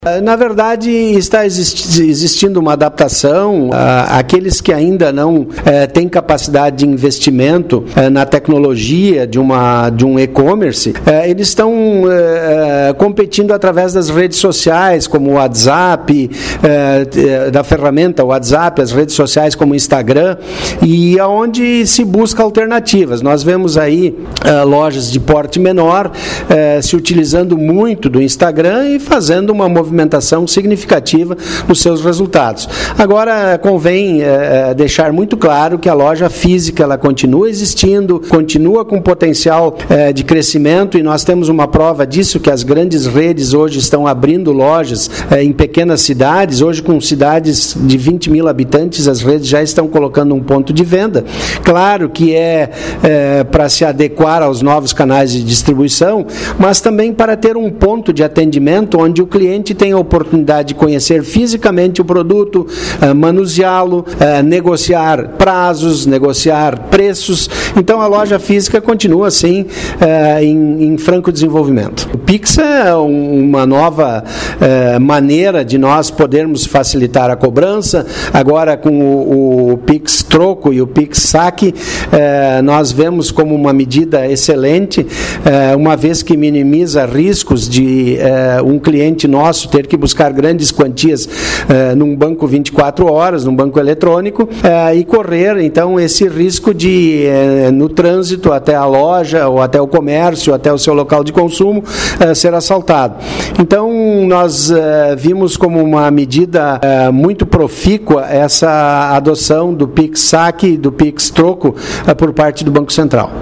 Na verdade, está existindo uma adaptação. Aqueles que ainda não têm capacidade de investimento na tecnologia de um e-commerce, eles estão competindo através das redes sociais, como o WhatsApp, da ferramenta WhatsApp, as redes sociais como o Instagram, e aonde se busca alternativas. Nós vemos aí lojas de porte menor se utilizando muito do Instagram e fazendo uma movimentação significativa nos seus resultados. Agora, convém deixar muito claro que a loja física ela continua existindo, continua com potencial de crescimento, e nós temos uma prova disso, que as grandes redes hoje estão abrindo lojas em pequenas cidades. Hoje, com cidades de 20 mil habitantes, as redes já estão colocando um ponto de venda. Claro que para se adequar aos novos canais de distribuição, mas também para ter um ponto de atendimento onde o cliente tem a oportunidade de conhecer fisicamente o produto, manuseá-lo, negociar prazos, negociar preços. Então a loja física continua assim em franco desenvolvimento. O Pix é uma nova maneira de nós podermos facilitar a cobrança. Agora, com o Pix Troco e o Pix Saque, nós vemos como uma medida excelente, uma vez que minimiza riscos de um cliente nosso ter que buscar grandes quantias num banco 24 horas, num banco eletrônico, e correr, então, esse risco de, no trânsito até a loja, ou até o comércio, até o seu local de consumo, ser assaltado. Então, nós vimos como uma medida muito profícua essa adoção do Pix Saque e do Pix Troco por parte do Banco Central.